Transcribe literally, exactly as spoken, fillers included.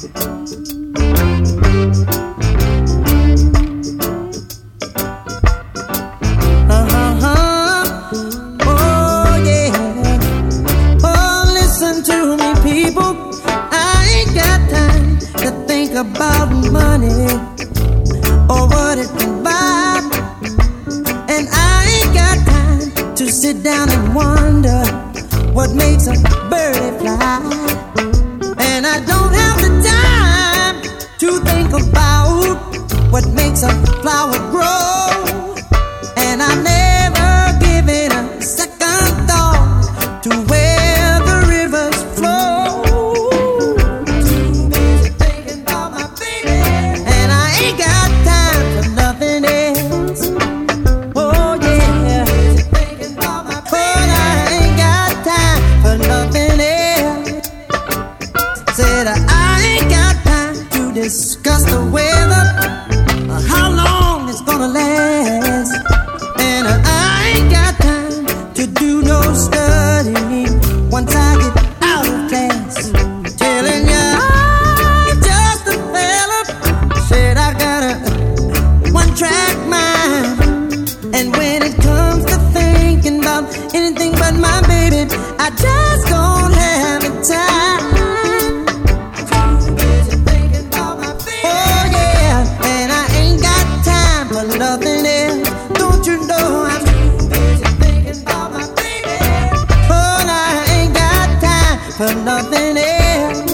About money or what it can buy, and I ain't got time to sit down and wonder what makes a bird fly, and I don't have the time to think about what makes a flower grow, and I never given a second thought to where the rivers flow. Discuss the weather, uh, how long it's gonna last, and uh, I ain't got time to do no studying once I get out of class. Telling ya I'm just a fella, said I got a one-track mind, and when it comes to thinking about anything but my baby, I just don't have the time. Nothing else, don't you know I'm too busy thinking about my baby. Oh, I ain't got time for nothing else.